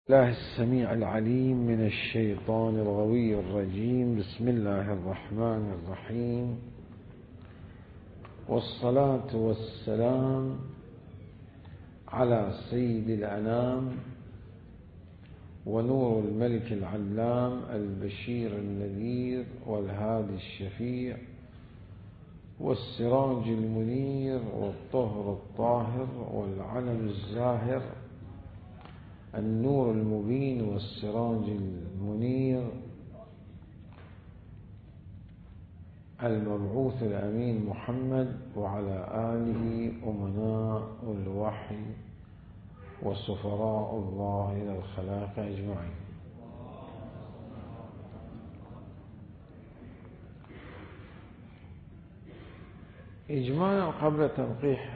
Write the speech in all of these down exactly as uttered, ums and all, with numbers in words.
الله السميع العليم من الشيطان الغوي الرجيم. بسم الله الرحمن الرحيم، والصلاة والسلام على سيد الأنام ونور الملك العلام البشير النذير والهادي الشفيع والسراج المنير والطهر الطاهر والعلم الزاهر النور المبين والسراج المنير المبعوث الأمين محمد وعلى آله أمناء الوحي وسفراء الله إلى الخلائق أجمعين. إجمالا قبل تنقيح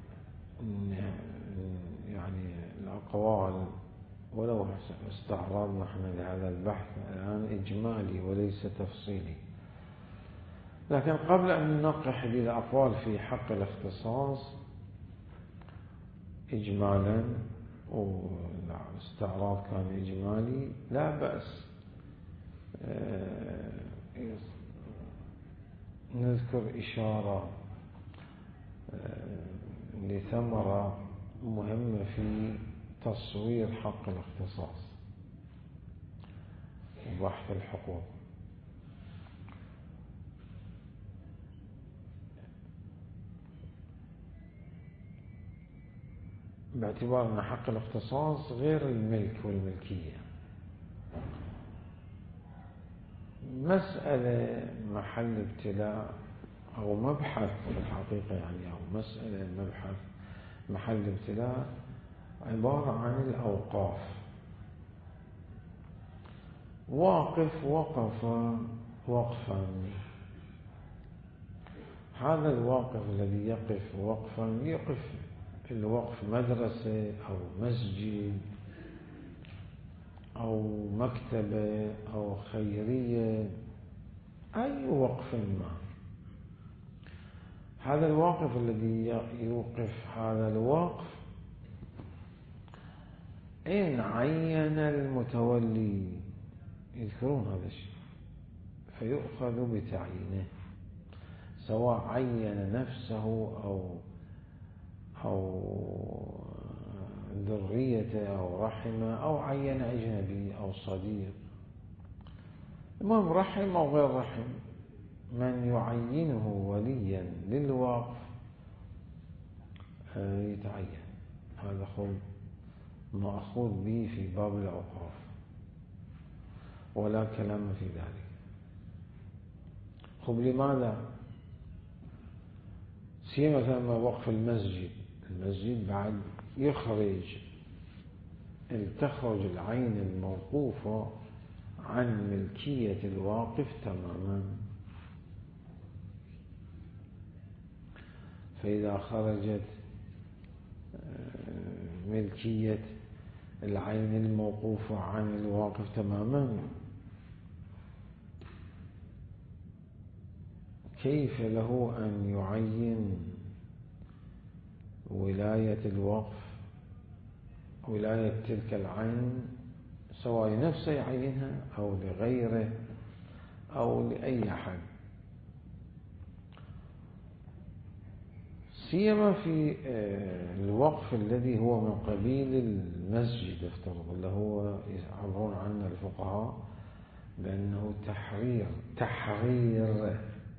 يعني الأقوال، ولو استعرضنا نحن لهذا البحث الآن إجمالي وليس تفصيلي، لكن قبل أن ننقح للأقوال في حق الاختصاص إجمالا، والاستعراض كان إجمالي، لا بأس نذكر إشارة لثمرة مهمة في تصوير حق الاختصاص وبحث الحقوق. باعتبار أن حق الاختصاص غير الملك والملكية، مسألة محل ابتلاء أو مبحث في الحقيقة، يعني أو مسألة مبحث محل ابتلاء عبارة عن الأوقاف. واقف وقف وقفا، هذا الواقف الذي يقف وقفا يقف الوقف مدرسة أو مسجد أو مكتبة أو خيرية، أي وقف ما. هذا الواقف الذي يوقف هذا الوقف إن عين المتولي، يذكرون هذا الشيء، فيؤخذ بتعيينه، سواء عين نفسه أو أو ذريته أو رحمه أو عين أجنبي أو صديق، المهم رحم أو غير رحم، من يعينه وليا للوقف يتعين. هذا خذ مأخوذ به في باب الأوقاف، ولا كلام في ذلك. خب لماذا؟ سي مثلا وقف المسجد، المسجد بعد يخرج تخرج العين الموقوفة عن ملكية الواقف تماما، فإذا خرجت ملكية العين الموقوفة عن الواقف تماما، كيف له أن يعين ولاية الوقف، ولاية تلك العين، سواء لنفسه يعينها أو لغيره أو لأي أحد، سيما في الوقف الذي هو من قبيل المسجد، افترض اللي هو يعبرون عنه الفقهاء بأنه تحرير تحرير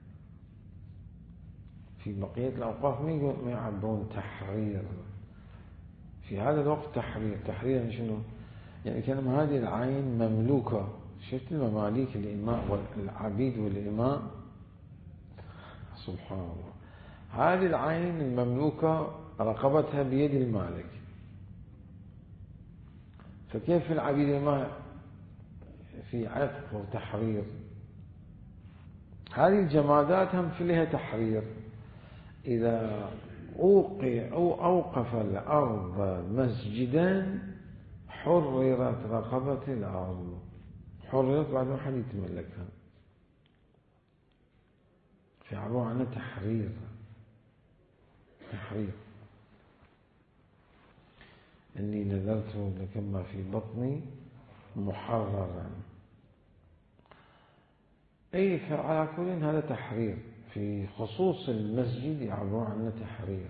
في بقية الأوقاف ما يعبرون تحرير، في هذا الوقت تحرير. تحرير يعني شنو؟ يعني كلمة هذه العين مملوكة، شفت المماليك الإماء والعبيد والإماء، سبحان الله، هذه العين المملوكة رقبتها بيد المالك، فكيف العبيد والإماء في عتق وتحرير؟ هذه الجمادات هم في لها تحرير. إذا أوقع أو أوقف الأرض مسجدا حررت رقبة الأرض، حررت بعد ما حد يتملكها، في عبارة عن تحرير. تحرير إني نذرت لك ما في بطني محررا. أي فعلى كل هذا تحرير، في خصوص المسجد يعبر عنه تحرير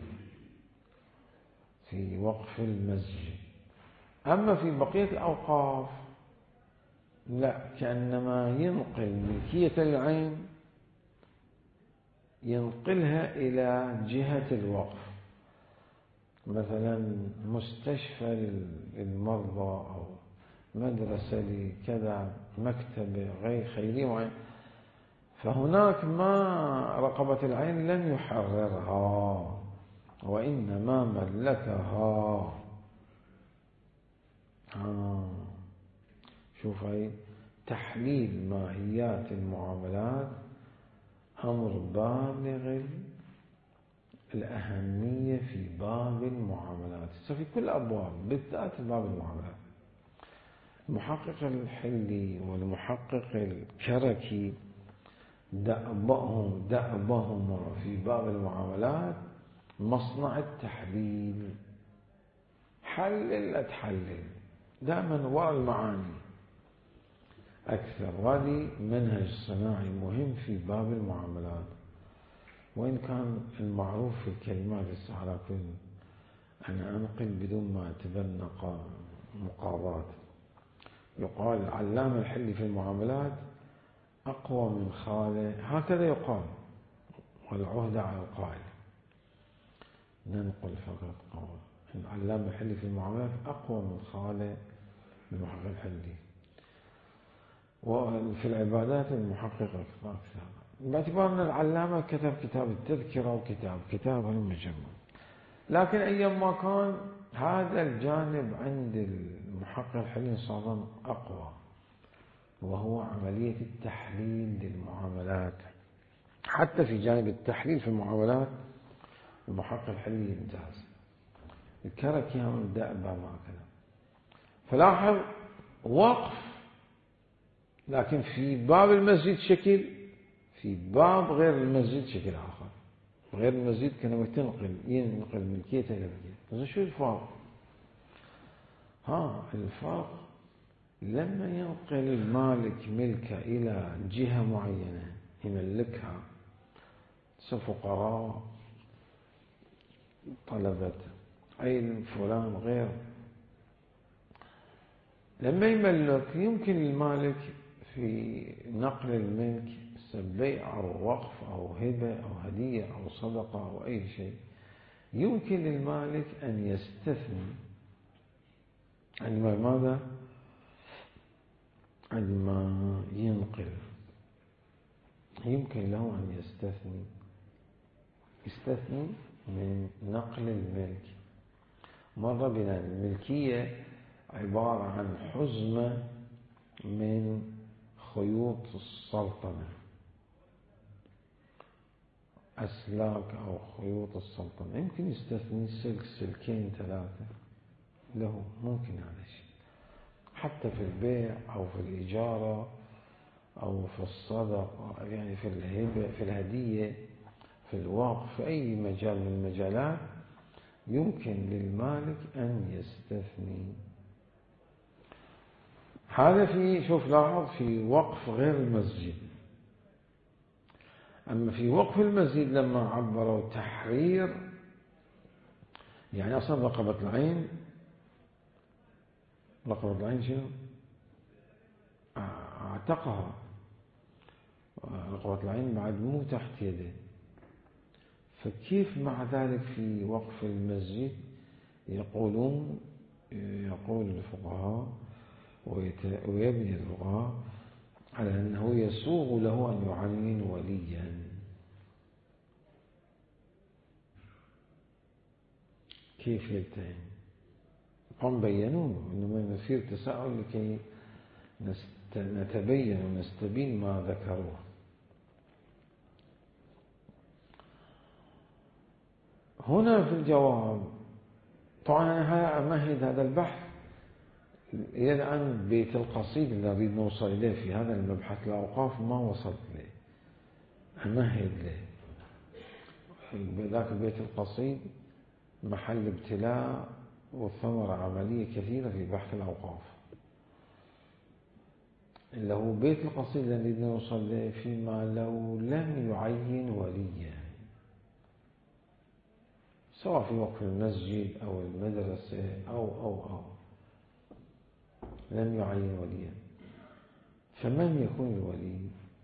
في وقف المسجد. أما في بقية الأوقاف لا، كأنما ينقل ملكية العين ينقلها إلى جهة الوقف، مثلا مستشفى للمرضى أو مدرسة لكذا، مكتبة غير خيري معين، فهناك ما رقبة العين لم يحررها وإنما ملكها. آه. شوف هاي تحليل ماهيات المعاملات أمر بالغ الأهمية في باب المعاملات، في كل أبواب بالذات في باب المعاملات. المحقق الحلي والمحقق الكركي دأبهم دأبهم في باب المعاملات مصنع التحليل، حلل لا تحلل دائما وراء المعاني أكثر. وهذه منهج صناعي مهم في باب المعاملات، وإن كان المعروف في الكلمات على كل أنا أنقل بدون ما أتبنى مقاضات. يقال العلامة الحلي في المعاملات أقوى من خاله، هكذا يقال، والعهد على القائل، ننقل فقط قول العلامة الحلي في المعاملات أقوى من خاله المحقق الحلي. وفي العبادات المحقق أكثر، باعتبار أن العلامة كتب كتاب التذكرة وكتاب كتاب المجمع، لكن أيما كان هذا الجانب عند المحقق الحلي صار أقوى، وهو عملية التحليل للمعاملات. حتى في جانب التحليل في المعاملات المحقق الحلي يمتاز. الكركي هم دأبة هكذا. فلاحظ وقف، لكن في باب المسجد شكل، في باب غير المسجد شكل آخر. غير المسجد كانوا تنقل ينقل ملكيته إلى ملكيته. شو الفرق؟ ها الفرق لما ينقل المالك ملكه إلى جهة معينة يملكها، فقراء، طلبة، أي فلان غير، لما يملك يمكن المالك في نقل الملك بيع أو وقف أو هبة أو هدية أو صدقة أو أي شيء، يمكن للمالك أن يستثني عندما ماذا؟ عندما ينقل يمكن له أن يستثني يستثني من نقل الملك. مرة بنا الملكية عبارة عن حزمة من خيوط السلطنة، أسلاك أو خيوط السلطنة، يمكن يستثني سلك سلكين ثلاثة له، ممكن هذا الشيء. حتى في البيع أو في الإجارة أو في الصدقة، يعني في الهبة، في الهدية، في الوقف، في أي مجال من المجالات يمكن للمالك أن يستثني. هذا في شوف لاحظ في وقف غير المسجد. أما في وقف المسجد لما عبروا تحرير، يعني أصلا رقبة العين، رقبة العين شنو؟ اعتقها، رقبة العين بعد مو تحت يده، فكيف مع ذلك في وقف المسجد يقولون، يقول الفقهاء ويبني الفقهاء على أنه يسوغ له أن يعين وليا. كيف يلتئم؟ هم بينون إنما يصير تساؤل لكي نتبين ونستبين ما ذكروه. هنا في الجواب طبعا أنا أمهد هذا البحث إلى الآن. بيت القصيد اللي نريد نوصل إليه في هذا المبحث الأوقاف ما وصلت له، أمهد له. ذاك بيت القصيد محل ابتلاء والثمرة عملية كثيرة في بحث الأوقاف، اللي هو بيت القصيد الذي نوصل له فيما لو لم يعين وليا، سواء في وقف المسجد أو المدرسة أو أو أو لم يعين وليا، فمن يكون الولي؟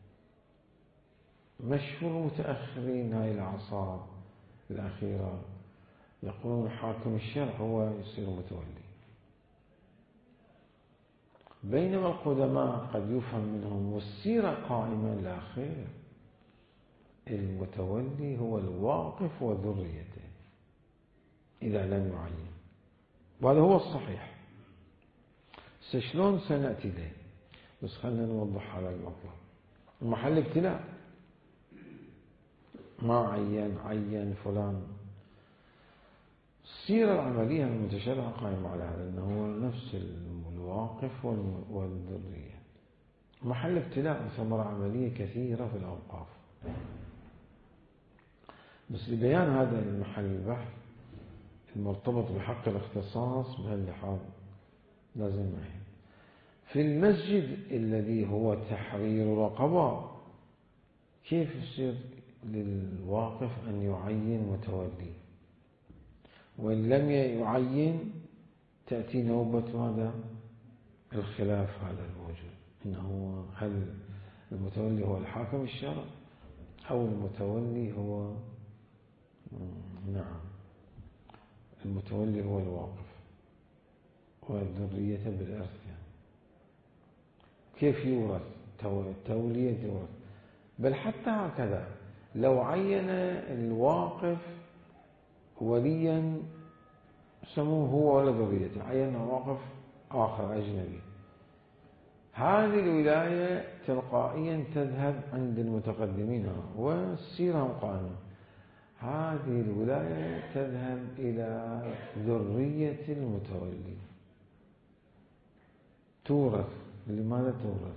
مشهور متأخرين هاي الأعصار الأخيرة يقولون حاكم الشرع هو يصير متولي، بينما القدماء قد يفهم منهم والسيرة قائمة لا خير، المتولي هو الواقف وذريته إذا لم يعين، وهذا هو الصحيح. شلون سنأتي له، بس خلنا نوضح هذا المطلب. المحل ابتلاء، ما عين عين فلان، السيرة العملية المتشرعة قائمة على هذا، أنه هو نفس الواقف والذرية. محل ابتلاء وثمرة عملية كثيرة في الأوقاف، بس لبيان هذا المحل البحث المرتبط بحق الاختصاص بهاللحاظ لازم معي. في المسجد الذي هو تحرير رقبة، كيف يصير للواقف أن يعين متولي؟ وإن لم يعين تأتي نوبة هذا الخلاف هذا الموجود، إنه هل المتولي هو الحاكم الشرعي أو المتولي هو نعم المتولي هو الواقف والذرية بالإرث. يعني كيف يورث؟ التولية يورث، بل حتى هكذا لو عين الواقف وليا سموه هو ولا ذريته، عين واقف آخر أجنبي، هذه الولاية تلقائيا تذهب عند المتقدمين والسيرة قائمة، هذه الولاية تذهب إلى ذرية المتولي، تورث. لماذا تورث؟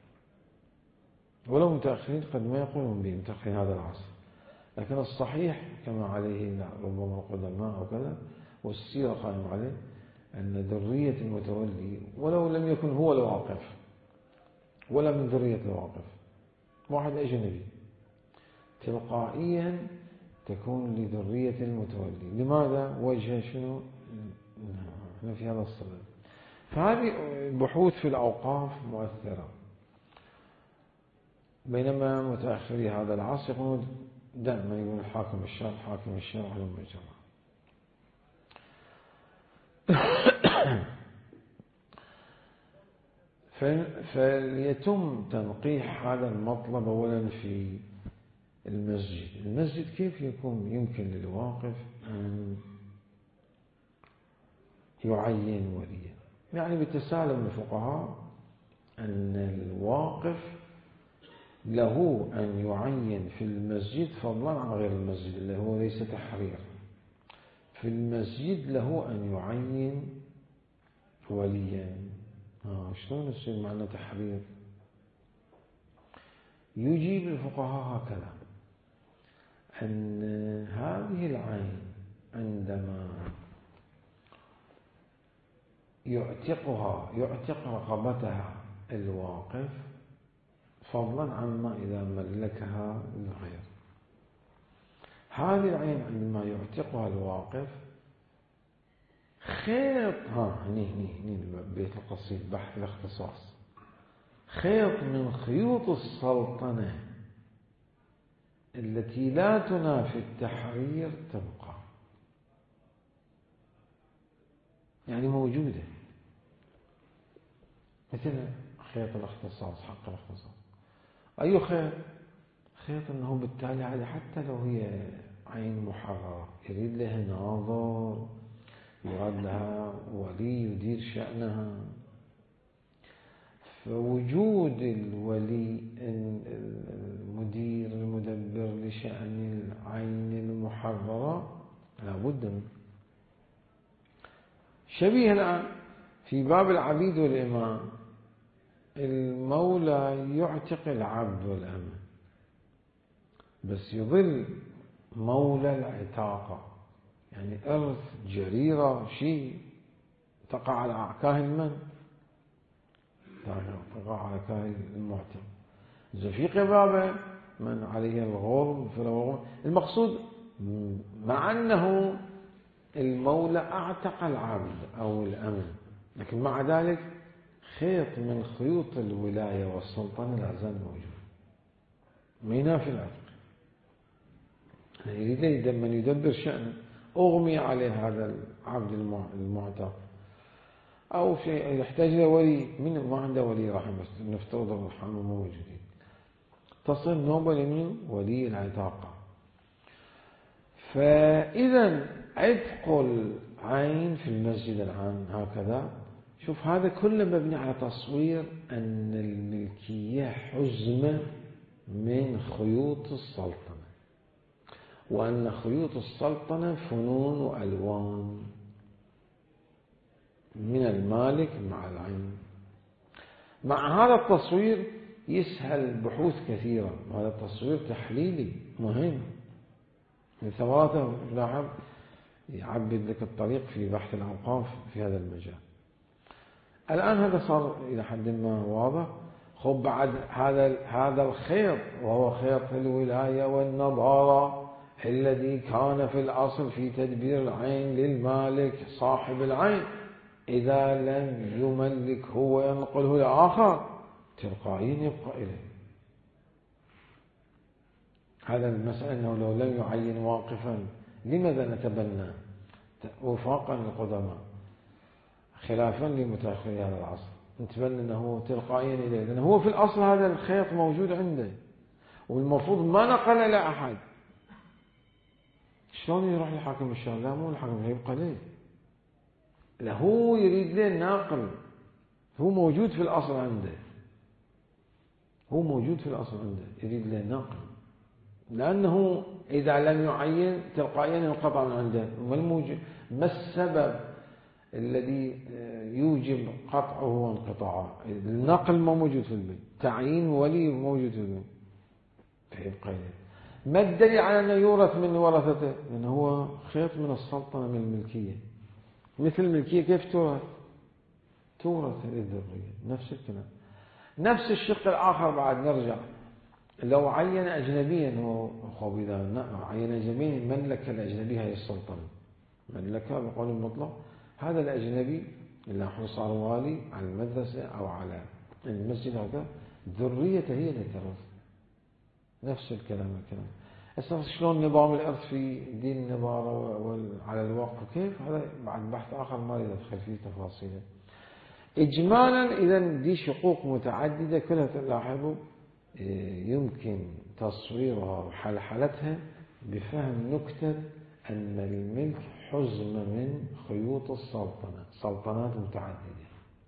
ولو متأخرين قد ما يقولون به متأخرين هذا العصر، لكن الصحيح كما عليه ربما القدماء أو كذا والسيرة قائمة عليه أن ذرية المتولي ولو لم يكن هو الواقف ولا من ذرية الواقف، واحد أجنبي، تلقائيا تكون لذرية المتولي. لماذا؟ وجه شنو؟ احنا في هذا الصدد. فهذه بحوث في الأوقاف مؤثرة، بينما متأخري هذا العصر يقولون دائما يقول الحاكم الشرع حاكم الشرع لما يجرى. فليتم تنقيح هذا المطلب أولا في المسجد. المسجد كيف يكون يمكن للواقف أن يعين وليا؟ يعني بتسالم الفقهاء أن الواقف له أن يعين في المسجد فضلا عن غير المسجد اللي هو ليس تحرير، في المسجد له أن يعين وليا. آه شلون يصير معنى تحرير؟ يجيب الفقهاء هكذا أن هذه العين عندما يعتقها يعتق رقبتها الواقف فضلا عما إذا ملكها الغير، هذه العين عندما يعتقها الواقف خيط، ها هني هني هني بيت القصيد بحث الاختصاص، خيط من خيوط السلطنة التي لا تنافي التحرير تبقى، يعني موجودة، مثل خيط الاختصاص حق الاختصاص. أي خيط؟ خيط أنه بالتالي هذه حتى لو هي عين محررة يريد لها ناظر، يراد لها ولي يدير شأنها، فوجود الولي المدير المدبر لشأن العين المحررة لا بد منه. شبيه الآن في باب العبيد والإمام، المولى يعتق العبد والأمة بس يظل مولى العتاقة، يعني إرث جريرة شيء تقع على كاهن من؟ تقع على كاهن المعتق. إذا في قبابة من عليه الغرم فله المقصود، مع أنه المولى أعتق العبد أو الأمن، لكن مع ذلك خيط من خيوط الولاية والسلطنة لا زال موجود، ما ينافي العتق. يريد من يدبر شأنه أغمي عليه هذا العبد المعتق أو شيء يحتاج له ولي، من ما عنده ولي رحم، بس نفترض الرحمة موجودين، تصل نوبة لمن؟ ولي العتاقة. فإذا عتق العين في المسجد العام هكذا، شوف هذا كله مبني على تصوير أن الملكية حزمة من خيوط السلطنة، وأن خيوط السلطنة فنون وألوان من المالك مع العين. مع هذا التصوير يسهل بحوث كثيرة، هذا التصوير تحليلي مهم من ثمراته، لاحظ يعبد لك الطريق في بحث الأوقاف في هذا المجال. الآن هذا صار إلى حد ما واضح. خب بعد هذا هذا الخيط، وهو خيط الولاية والنظارة الذي كان في الأصل في تدبير العين للمالك صاحب العين، إذا لم يملك هو ينقله لآخر تلقائيا يبقى إليه. هذا المسألة أنه لو لم يعين واقفا لماذا نتبنى وفاقا للقدماء خلافا لمتأخري هذا العصر، نتبنى أنه تلقائيا إليه، لأنه هو في الأصل هذا الخيط موجود عنده والمفروض ما نقل إلى أحد. شلون يروح لحاكم الشارع؟ لا، مو الحاكم، يبقى ليه؟ لا، هو يريد له ناقل، هو موجود في الأصل عنده، هو موجود في الأصل عنده يريد له ناقل، لأنه إذا لم يعين تلقائيا ينقطع من عنده. ما السبب الذي يوجب قطعه وانقطاعه؟ النقل ما موجود في البيت، تعيين ولي موجود في البيت، فيبقى إليه. ما الدليل على أنه يورث من ورثته؟ لأنه هو خيط من السلطنة من الملكية، مثل الملكية كيف تورث؟ تورث الذرية، نفس الكلام. نفس الشق الآخر بعد نرجع، لو عين أجنبيا، هو خب إذا عين أجنبيا ملك الأجنبي هذه السلطنة، ملكها بقول المطلق، هذا الأجنبي اللي صار والي على المدرسة أو على المسجد هذا، ذريته هي اللي ترث، نفس الكلام الكلام. أساس شلون نظام الإرث في دين النظارة وعلى الوقف وكيف، هذا بعد بحث آخر ما يدخل فيه تفاصيله. إجمالا إذا دي شقوق متعددة كلها تلاحظوا يمكن تصويرها وحلحلتها بفهم نكتة أن الملك حزم من خيوط السلطنة، سلطنات متعددة.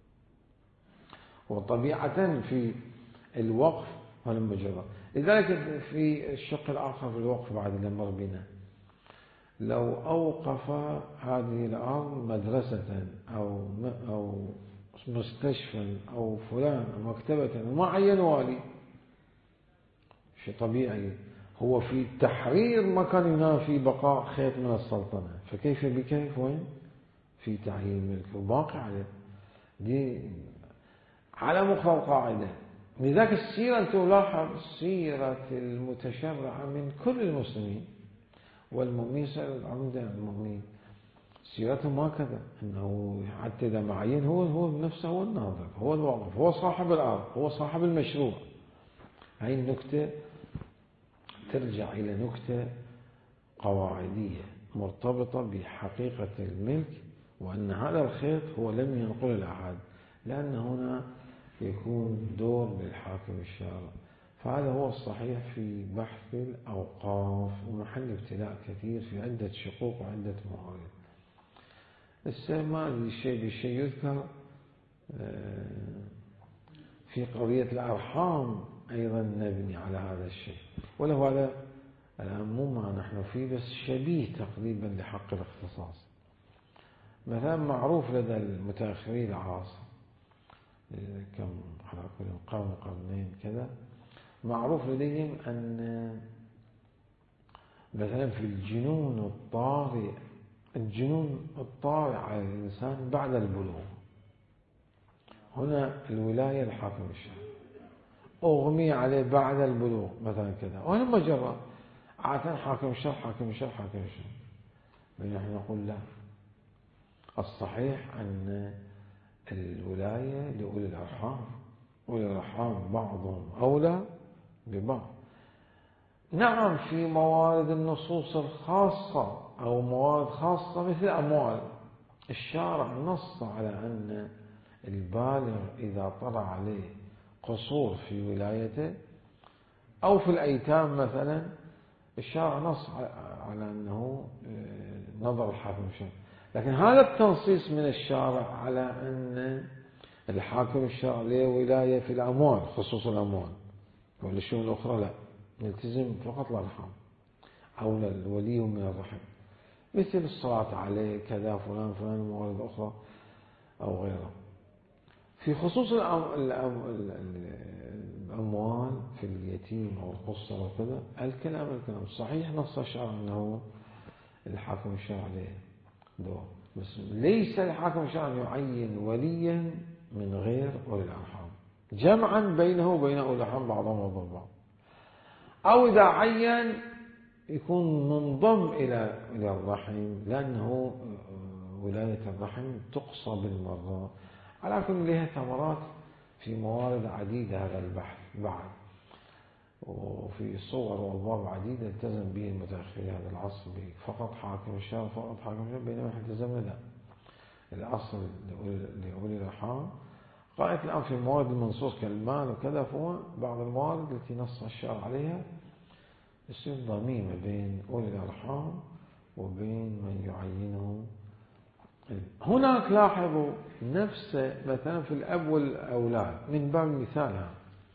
وطبيعة في الوقف والمجرى، لذلك في الشق الآخر في الوقف بعد اللي مر بنا، لو أوقف هذه الأرض مدرسة أو أو مستشفى أو فلان أو مكتبة وما عين والي، شيء طبيعي، هو في تحرير ما كان ينافي بقاء خيط من السلطنة، فكيف بكيف وين في تعيين ملك وباقي عليه، دي على مقتضى القاعدة. لذلك السيرة أنت تلاحظ سيرة المتشرعة من كل المسلمين والمؤمنين، عند المؤمنين سيرتهم هكذا، أنه حتى إذا معين هو هو نفسه هو الناظر، هو الواقف، هو صاحب الأرض، هو صاحب المشروع. هاي النكتة ترجع إلى نكتة قواعدية مرتبطة بحقيقة الملك، وأن هذا الخيط هو لم ينقل لأحد، لأن هنا يكون دور للحاكم الشارع. فهذا هو الصحيح في بحث الأوقاف، ومحل ابتلاء كثير في عدة شقوق وعدة موارد. السماء الشيء بالشيء يذكر في قضية الأرحام أيضا نبني على هذا الشيء، وله هذا الآن مو ما نحن فيه، بس شبيه تقريبا لحق الاختصاص. مثلا معروف لدى المتأخرين العاصر كم قرن قرنين كذا، معروف لديهم أن مثلا في الجنون الطارئ الجنون الطارئ على الإنسان بعد البلوغ، هنا الولاية الحاكم الشرعي. أغمي عليه بعد البلوغ مثلا كذا، وهنا مجرد عادة حاكم الشرع حاكم الشرع حاكم الشرع. نحن نقول لا، الصحيح أن الولاية لأولي الأرحام، أولي الأرحام بعضهم أولى ببعض. نعم في موارد النصوص الخاصة أو موارد خاصة مثل أموال، الشارع نص على أن البالغ إذا طرأ عليه قصور في ولايته أو في الأيتام مثلا، الشارع نص على أنه نظر الحاكم الشرعي. لكن هذا التنصيص من الشارع على أن الحاكم الشرعي له ولاية في الأموال، خصوص الأموال، والشؤون الأخرى لا، نلتزم فقط الأرحام أو الولي من الرحم، مثل الصلاة عليه كذا فلان فلان وموارد أخرى أو غيره. في خصوص الأموال في اليتيم أو القصة وكذا، الكلام الكلام صحيح نص الشرع أنه الحاكم الشرعي له دور، بس ليس الحاكم الشرعي يعين وليا من غير أولي الأرحام، جمعا بينه وبين أولي الأرحام بعضهم وبعض بعض، أو إذا عين يكون منضم إلى إلى الرحم، لأنه ولاية الرحم تقصى بالمرة. على كل لها ثمرات في موارد عديدة هذا البحث بعد، وفي صور وأبواب عديدة التزم به المتأخرين هذا العصر فقط حاكم الشرع فقط حاكم الشرع، بينما نحن التزمنا لا، الأصل لأولي الأرحام. قائد الآن في موارد المنصوص كالمال وكذا، فهو بعض الموارد التي نص الشرع عليها يصير ضميمة بين أولي الأرحام وبين من يعينه. هناك لاحظوا نفس مثلا في الأب والأولاد من باب المثال،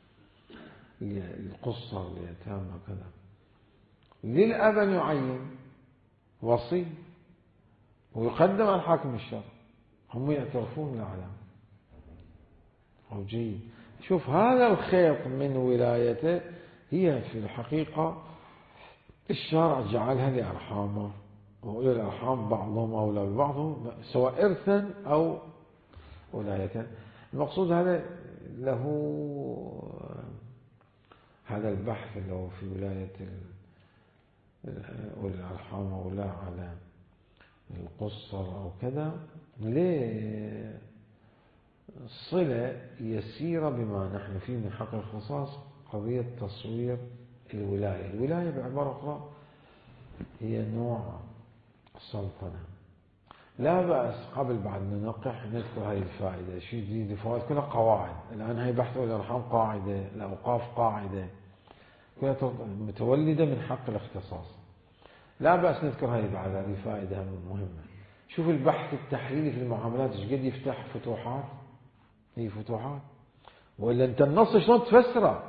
القصة واليتامى وكذا، للأب أن يعين وصي ويقدم على الحاكم الشرعي، هم يعترفون بالأعلام أو جيد. شوف هذا الخيط من ولايته هي في الحقيقة الشرع جعلها لأرحامه، وإلى الأرحام بعضهم أولى ببعضهم سواء إرثا أو ولاية. المقصود هذا له هذا البحث اللي هو في ولاية أولي الأرحام أولى على القصر أو كذا، ليه صلة يسيرة بما نحن فيه من حق الخصاص، قضية تصوير الولاية. الولاية بعبارة أخرى هي نوع السلطنة. لا بأس قبل بعد ننقح نذكر هذه الفائدة، شيء جديد، الفوائد كلها قواعد. الآن هي بحث الأرحام قاعدة، الأوقاف قاعدة، كلها متولدة من حق الاختصاص. لا بأس نذكر هذه بعد، هذه فائدة مهمة. شوف البحث التحليلي في المعاملات ايش قد يفتح فتوحات، هي فتوحات. وإلا أنت النص شلون تفسره؟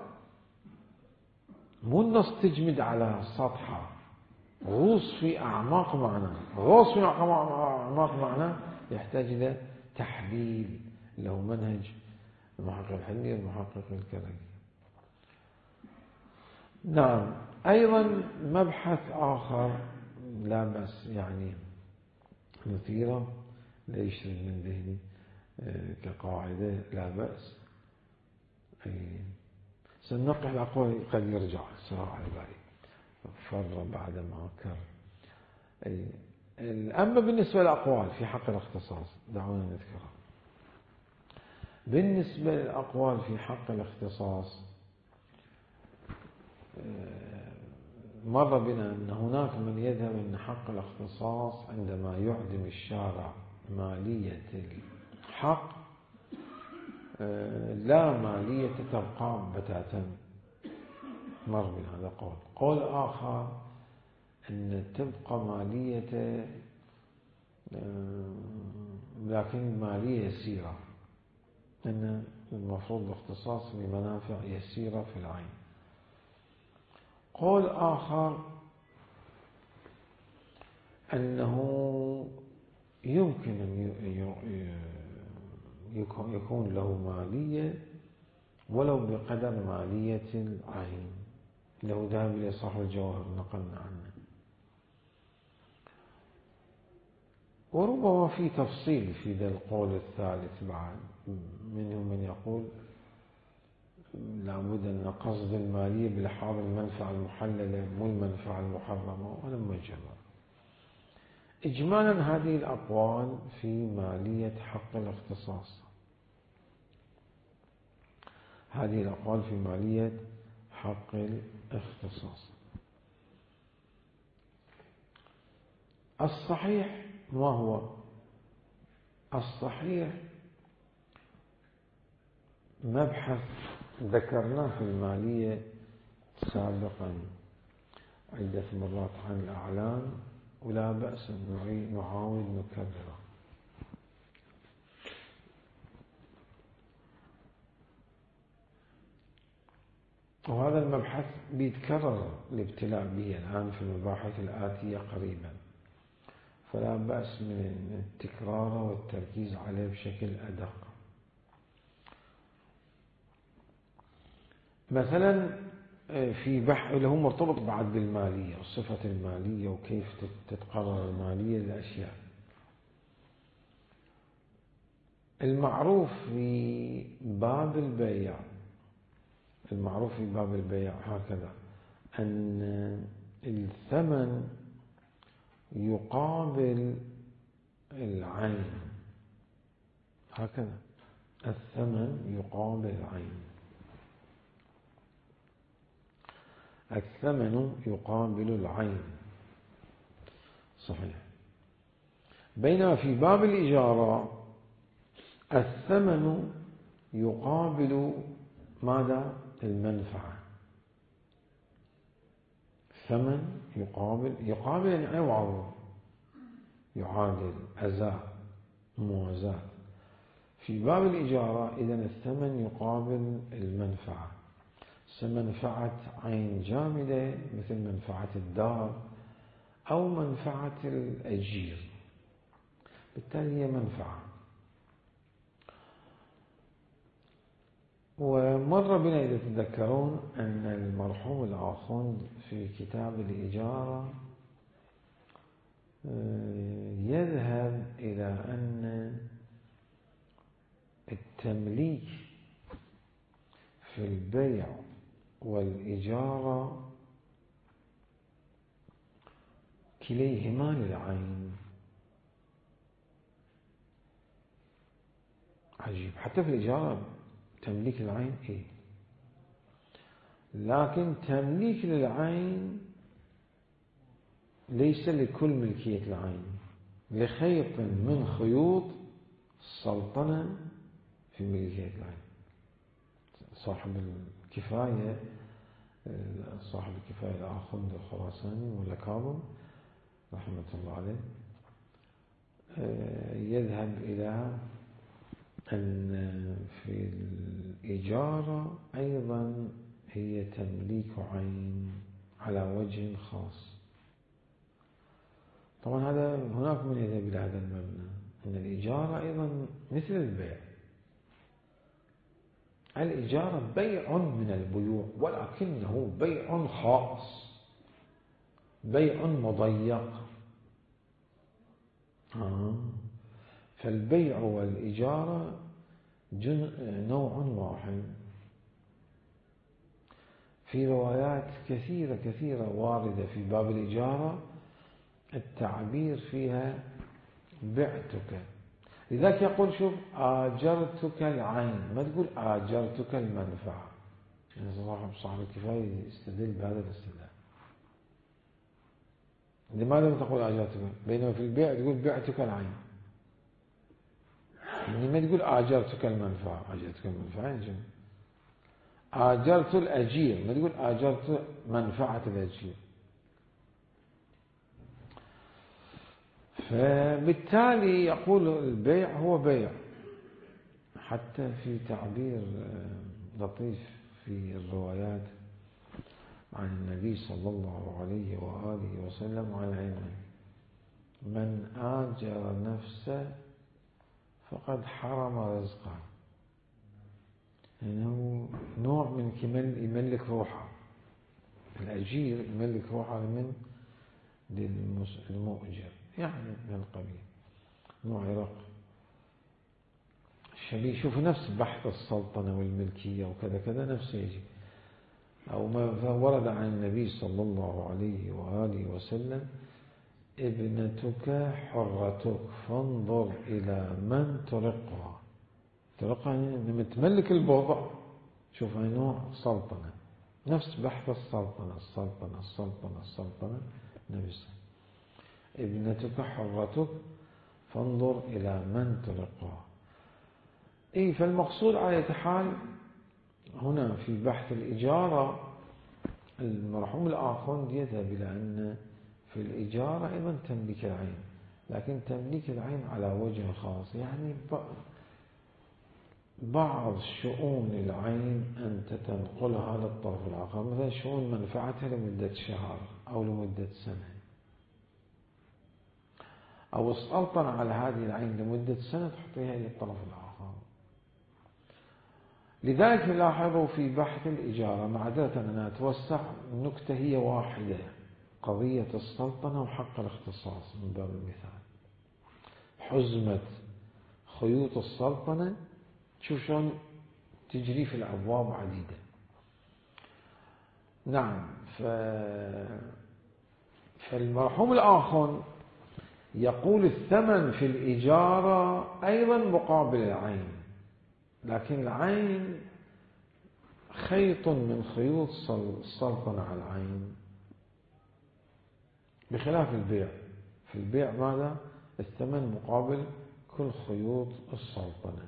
مو النص تجمد على سطحه، غوص في أعماق معناه، غوص في أعماق معناه يحتاج إلى تحليل له منهج المحقق الحلمي والمحقق الكرمي. نعم. أيضا مبحث آخر لا بأس يعني مثيرة ليش من ذهني كقاعدة لا بأس، سننقح الأقوال قد يرجع الصراحة على بالي فر بعد ما كر. أما بالنسبة للأقوال في حق الاختصاص دعونا نذكرها. بالنسبة للأقوال في حق الاختصاص مر بنا أن هناك من يذهب أن حق الاختصاص عندما يعدم الشارع مالية الحق لا مالية تبقى بتاتا. مر بنا هذا قول. قول آخر أن تبقى مالية لكن مالية يسيرة، أن المفروض الاختصاص لمنافع يسيرة في العين. قول آخر أنه يمكن أن يكون له مالية ولو بقدر مالية العين، له ذهب إلى صاحب الجواهر نقلنا عنه. وربما في تفصيل في ذا القول الثالث بعد، منهم من يقول لابد أن قصد المالية بلحاظ المنفعة المحللة مو المنفعة المحرمة، ولما جمع. إجمالا هذه الأقوال في مالية حق الاختصاص، هذه الأقوال في مالية حق الاختصاص. الصحيح ما هو؟ الصحيح مبحث ذكرناه في المالية سابقا عدة مرات عن الأعلام، ولا بأس أن نعاود نكرره. وهذا المبحث بيتكرر الابتلاء به الآن في المباحث الآتية قريبا، فلا بأس من التكرار والتركيز عليه بشكل أدق. مثلا في بحث اللي هو مرتبط بعد بالمالية، صفة المالية وكيف تتقرر المالية للأشياء. المعروف في باب البيع، المعروف في باب البيع هكذا، أن الثمن يقابل العين، هكذا الثمن يقابل العين، الثمن يقابل العين، صحيح. بينما في باب الإجارة الثمن يقابل ماذا؟ المنفعة. الثمن يقابل يقابل يعني عوض، يعادل، أزاء، موازاة. في باب الإجارة إذن الثمن يقابل المنفعة، منفعة عين جامدة مثل منفعة الدار أو منفعة الأجير، بالتالي هي منفعة. ومر بنا إذا تتذكرون أن المرحوم الآخوند في كتاب الإجارة يذهب إلى أن التمليك في البيع والإجارة كليهما للعين. عجيب، حتى في الإجارة تمليك العين إيه، لكن تمليك للعين ليس لكل ملكية العين، لخيط من خيوط السلطنة في ملكية العين. صاحب الكفاية صاحب الكفاية الآخوند الخراساني ولا كاظم رحمة الله عليه يذهب إلى أن في الإجارة أيضا هي تمليك عين على وجه خاص. طبعا هذا هناك من يذهب إلى هذا المبنى أن الإجارة أيضا مثل البيع. الإجارة بيع من البيوع، ولكنه بيع خاص، بيع مضيق. آه. فالبيع والإجارة نوع واحد. في روايات كثيرة كثيرة واردة في باب الإجارة التعبير فيها بعتك، لذلك يقول شوف آجرتك العين، ما تقول آجرتك المنفعة. يعني صاحب صاحب الكفاية يستدل بهذا الاستدلال. لماذا ما تقول آجرتك؟ بينما في البيع تقول بعتك العين، يعني ما تقول آجرتك المنفعة. آجرتك المنفعة يعني آجرت الأجير، ما تقول آجرت منفعة الأجير. فبالتالي يقول البيع هو بيع. حتى في تعبير لطيف في الروايات عن النبي صلى الله عليه وآله وسلم عن علمه: من آجر نفسه فقد حرم رزقه. إنه نوع من كمال يملك روحه، الأجير يملك روحه من للمؤجر، يعني من القبيل. مو عراق شبيه. شوف نفس بحث السلطنة والملكية وكذا كذا نفسه يجي، أو ما ورد عن النبي صلى الله عليه وآله وسلم: ابنتك حرتك فانظر إلى من ترقها. ترقها يعني متملك البوضع. شوف هاي نوع سلطنة، نفس بحث السلطنة السلطنة السلطنة السلطنة نفسه. ابنتك حرتك فانظر إلى من ترقها. إيه، فالمقصود على حال هنا في بحث الإجارة المرحوم الآخوند يذهب إلى أن في الإجارة أيضا تملك العين، لكن تملك العين على وجه خاص. يعني بعض شؤون العين أنت تنقلها للطرف الآخر، مثلا شؤون منفعتها لمدة شهر أو لمدة سنة، أو السلطنة على هذه العين لمدة سنة تحطيها إلى الطرف الآخر. لذلك لاحظوا في بحث الإجارة، معذرة أنا أتوسع، النكتة هي واحدة: قضية السلطنة وحق الاختصاص. من باب المثال حزمة خيوط السلطنة شوف شلون تجري في الأبواب عديدة. نعم. ف... فالمرحوم الآخر يقول الثمن في الإجارة أيضا مقابل العين، لكن العين خيط من خيوط السلطنة على العين، بخلاف البيع. في البيع ماذا؟ الثمن مقابل كل خيوط السلطنة.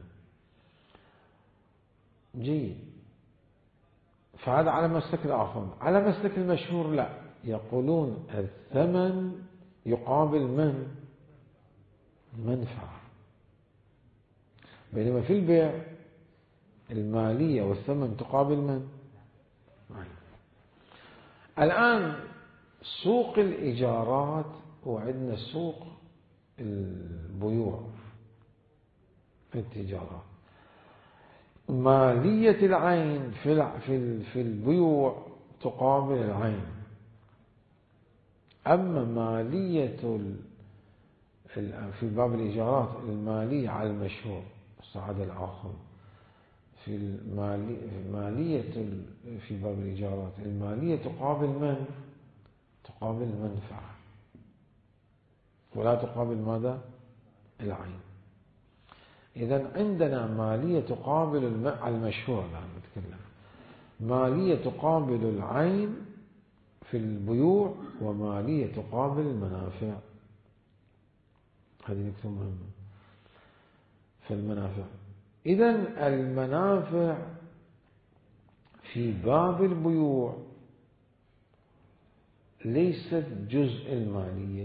جيد. فهذا على مسلك الآخر. على مسلك المشهور لا، يقولون الثمن يقابل من؟ المنفعة. بينما في البيع المالية والثمن تقابل من؟ الآن سوق الإيجارات وعندنا سوق البيوع في التجارة. مالية العين في في البيوع تقابل العين، أما مالية في باب الإيجارات المالية على المشهور الصعد الآخر في المالية في باب الإيجارات المالية تقابل من؟ تقابل المنفعة ولا تقابل ماذا؟ العين. إذن عندنا مالية تقابل الم... على المشهور الآن نتكلم، مالية تقابل العين في البيوع ومالية تقابل المنافع. هذه نكتة مهمة في المنافع. إذن المنافع في باب البيوع ليست جزء المالية.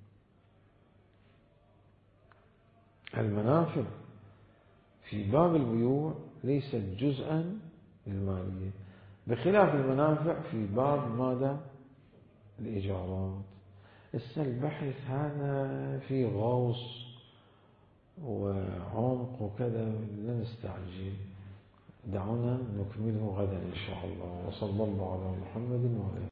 المنافع في باب البيوع ليست جزءا المالية، بخلاف المنافع في باب ماذا؟ الإيجارات. هسه البحث هذا في غوص وعمق وكذا، لا نستعجل، دعونا نكمله غدا إن شاء الله. وصلى الله على محمد وعلى